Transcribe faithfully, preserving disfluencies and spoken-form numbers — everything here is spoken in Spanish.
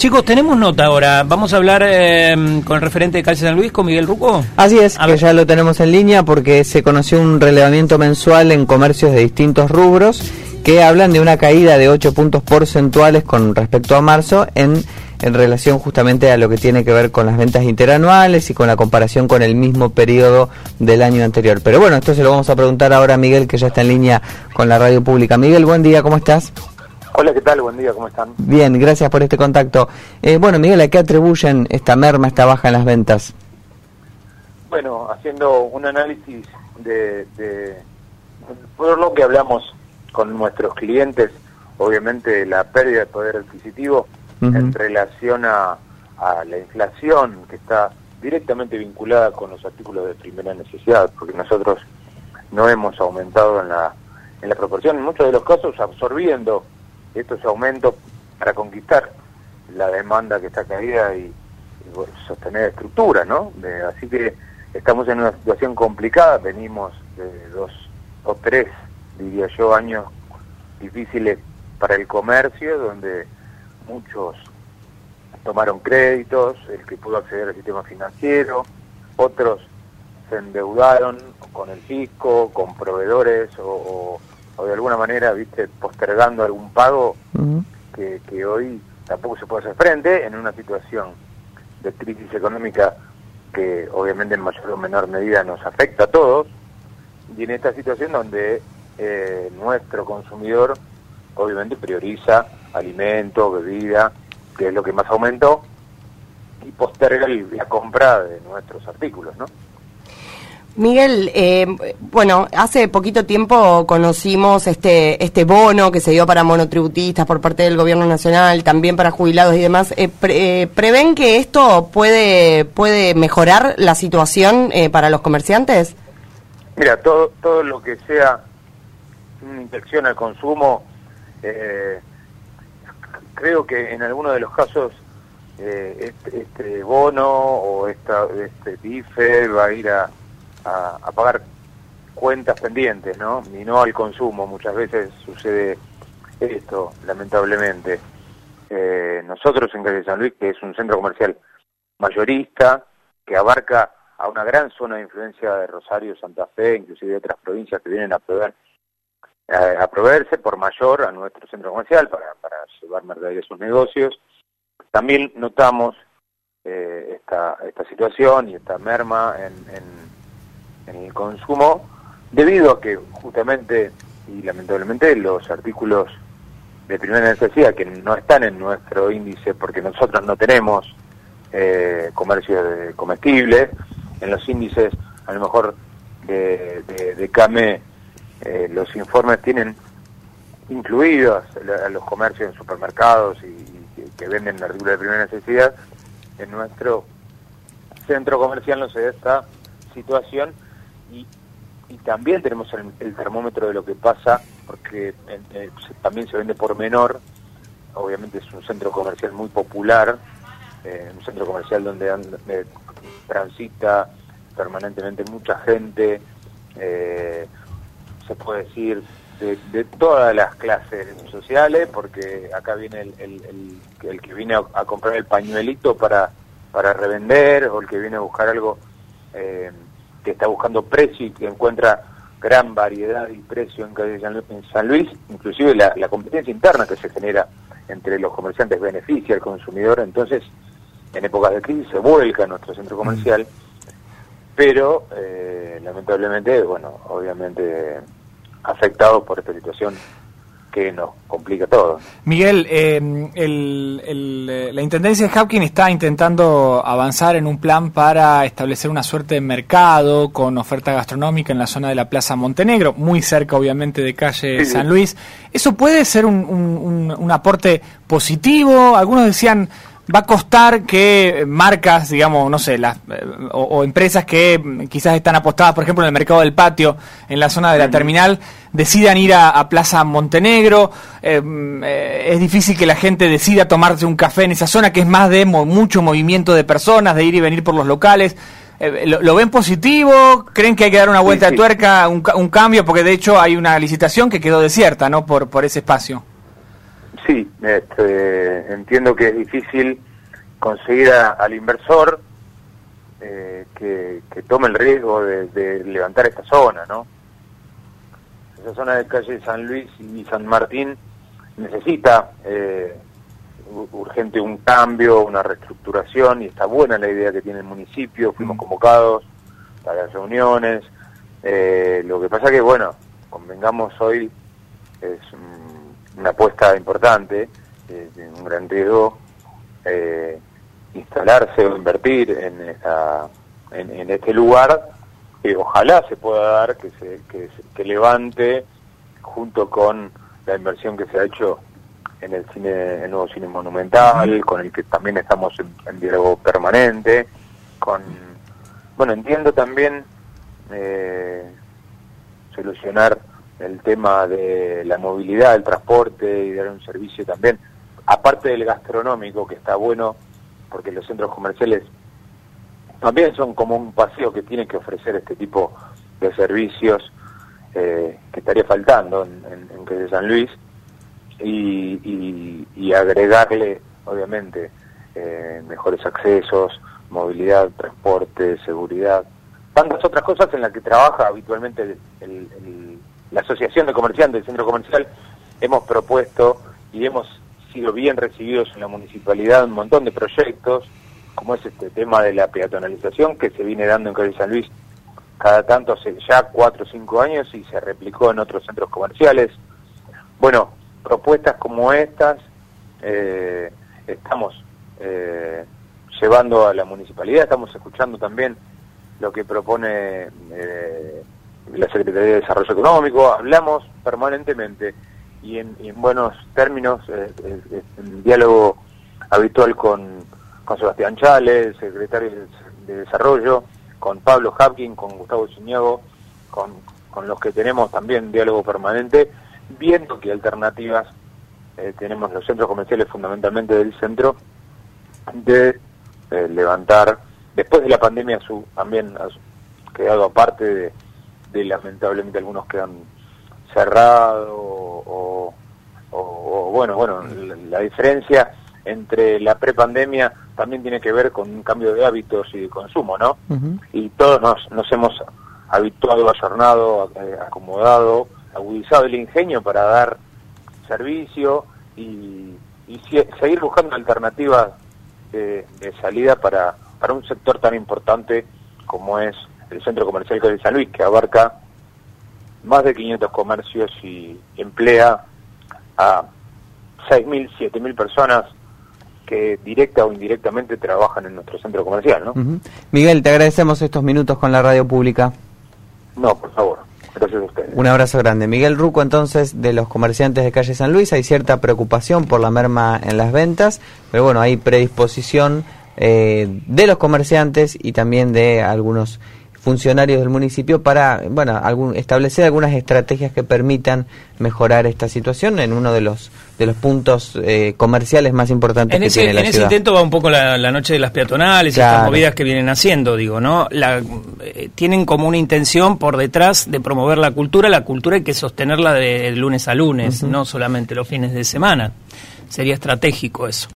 Chicos, tenemos nota ahora. Vamos a hablar eh, con el referente de Calce San Luis, con Miguel Ruco. Así es, a que ver. ya lo tenemos en línea porque se conoció un relevamiento mensual en comercios de distintos rubros que hablan de una caída de ocho puntos porcentuales con respecto a marzo en, en relación justamente a lo que tiene que ver con las ventas interanuales y con la comparación con el mismo periodo del año anterior. Pero bueno, esto se lo vamos a preguntar ahora a Miguel, que ya está en línea con la radio pública. Miguel, buen día, ¿cómo estás? Hola, ¿qué tal? Buen día, ¿cómo están? Bien, gracias por este contacto. Eh, bueno, Miguel, ¿a qué atribuyen esta merma, esta baja en las ventas? Bueno, haciendo un análisis de, de por lo que hablamos con nuestros clientes, obviamente la pérdida de poder adquisitivo uh-huh. en relación a, a la inflación, que está directamente vinculada con los artículos de primera necesidad, porque nosotros no hemos aumentado en la, en la proporción, en muchos de los casos absorbiendo estos aumentos para conquistar la demanda que está caída y, y bueno, sostener estructura, ¿no? De, así que estamos en una situación complicada, venimos de dos o tres, diría yo, años difíciles para el comercio, donde muchos tomaron créditos, el que pudo acceder al sistema financiero, otros se endeudaron con el fisco, con proveedores o, o, o de alguna manera, viste, postergando algún pago uh-huh. que, que hoy tampoco se puede hacer frente en una situación de crisis económica que obviamente en mayor o menor medida nos afecta a todos, y en esta situación donde eh, nuestro consumidor obviamente prioriza alimento, bebida, que es lo que más aumentó, y posterga la compra de nuestros artículos, ¿no? Miguel, eh, bueno, hace poquito tiempo conocimos este este bono que se dio para monotributistas por parte del gobierno nacional, también para jubilados y demás. Eh, pre, eh, ¿Prevén que esto puede puede mejorar la situación eh, para los comerciantes? Mira, todo todo lo que sea una inyección al consumo, eh, creo que en algunos de los casos eh, este, este bono o esta, este B I F E va a ir a A, a pagar cuentas pendientes, ¿no? Y no al consumo. Muchas veces sucede esto, lamentablemente. Eh, nosotros en Calce San Luis, que es un centro comercial mayorista, que abarca a una gran zona de influencia de Rosario, Santa Fe, inclusive de otras provincias que vienen a proveer, a, a proveerse por mayor a nuestro centro comercial para, para llevar mercadería a sus negocios. También notamos eh, esta, esta situación y esta merma en, en en el consumo, debido a que justamente y lamentablemente los artículos de primera necesidad que no están en nuestro índice porque nosotros no tenemos eh, comercio de comestibles, en los índices a lo mejor de, de, de CAME eh, los informes tienen incluidos a los comercios en supermercados y, y que, que venden artículos de primera necesidad. En nuestro centro comercial no se da esta situación. Y, y también tenemos el, el termómetro de lo que pasa, porque en, eh, se, también se vende por menor. Obviamente es un centro comercial muy popular, eh, un centro comercial donde anda, eh, transita permanentemente mucha gente, eh, se puede decir, de, de todas las clases sociales, porque acá viene el, el, el, el que viene a, a comprar el pañuelito para, para revender, o el que viene a buscar algo... Eh, que está buscando precio y que encuentra gran variedad y precio en San Luis, inclusive la, la competencia interna que se genera entre los comerciantes beneficia al consumidor. Entonces, en épocas de crisis se vuelca nuestro centro comercial, pero eh, lamentablemente, bueno, obviamente afectado por esta situación que nos complica todo. Miguel, eh, el, el, la Intendencia de Hapkin está intentando avanzar en un plan para establecer una suerte de mercado con oferta gastronómica en la zona de la Plaza Montenegro, muy cerca obviamente de calle sí, San Luis. ¿Eso puede ser un, un, un, un aporte positivo? Algunos decían... va a costar que marcas, digamos, no sé, las o, o empresas que quizás están apostadas, por ejemplo, en el mercado del patio, en la zona de la terminal, decidan ir a, a Plaza Montenegro. Eh, eh, es difícil que la gente decida tomarse un café en esa zona, que es más de mo- mucho movimiento de personas, de ir y venir por los locales. Eh, ¿lo, ¿Lo ven positivo? ¿Creen que hay que dar una vuelta sí, sí. de tuerca, un, un cambio? Porque de hecho hay una licitación que quedó desierta, ¿no? Por, por ese espacio. Sí, este, entiendo que es difícil conseguir a, al inversor eh, que, que tome el riesgo de, de levantar esta zona, ¿no? Esa zona de calle San Luis y San Martín necesita eh, urgente un cambio, una reestructuración, y está buena la idea que tiene el municipio. Fuimos convocados para las reuniones. Eh, lo que pasa que, bueno, convengamos, hoy es um, una apuesta importante, eh, un gran riesgo eh, instalarse o invertir en, esta, en, en este lugar, que ojalá se pueda dar, que se que, que levante junto con la inversión que se ha hecho en el cine, el nuevo cine monumental, con el que también estamos en, en diálogo permanente, con, bueno, entiendo también eh, solucionar el tema de la movilidad, el transporte, y dar un servicio también, aparte del gastronómico, que está bueno, porque los centros comerciales también son como un paseo que tienen que ofrecer este tipo de servicios eh, que estaría faltando en, en, en calle San Luis, y, y, y agregarle, obviamente, eh, mejores accesos, movilidad, transporte, seguridad, tantas otras cosas en las que trabaja habitualmente el, el, el, la Asociación de Comerciantes del Centro Comercial. Hemos propuesto y hemos sido bien recibidos en la municipalidad un montón de proyectos, como es este tema de la peatonalización, que se viene dando en calle San Luis cada tanto, hace ya cuatro o cinco años, y se replicó en otros centros comerciales. Bueno, propuestas como estas eh, estamos eh, llevando a la municipalidad, estamos escuchando también lo que propone eh, la Secretaría de Desarrollo Económico, hablamos permanentemente y en, y en buenos términos, eh, eh, en diálogo habitual con, con Sebastián Chales, secretario de Desarrollo, con Pablo Hapkin, con Gustavo Ciñago, con, con los que tenemos también diálogo permanente, viendo qué alternativas eh, tenemos los centros comerciales, fundamentalmente del centro, de eh, levantar, después de la pandemia, su, también ha quedado aparte de, de lamentablemente algunos que han cerrado, o, o, o bueno, bueno, la, la diferencia entre la prepandemia también tiene que ver con un cambio de hábitos y de consumo, ¿no? Uh-huh. Y todos nos, nos hemos habituado, ayornado, acomodado, agudizado el ingenio para dar servicio y, y si, seguir buscando alternativas de, de salida para, para un sector tan importante como es el Centro Comercial de San Luis, que abarca más de quinientos comercios y emplea a seis mil, siete mil personas que directa o indirectamente trabajan en nuestro centro comercial, ¿no? Uh-huh. Miguel, te agradecemos estos minutos con la radio pública. No, por favor. Gracias a ustedes. Un abrazo grande. Miguel Ruco, entonces, de los comerciantes de calle San Luis. Hay cierta preocupación por la merma en las ventas, pero bueno, hay predisposición eh, de los comerciantes y también de algunos funcionarios del municipio para, bueno, algún, establecer algunas estrategias que permitan mejorar esta situación en uno de los de los puntos eh, comerciales más importantes en que ese, tiene la en ciudad. ese intento va un poco la, la noche de las peatonales, claro, y estas movidas que vienen haciendo, digo, ¿no? La, eh, tienen como una intención por detrás de promover la cultura. La cultura hay que sostenerla de lunes a lunes, uh-huh. no solamente los fines de semana. Sería estratégico eso.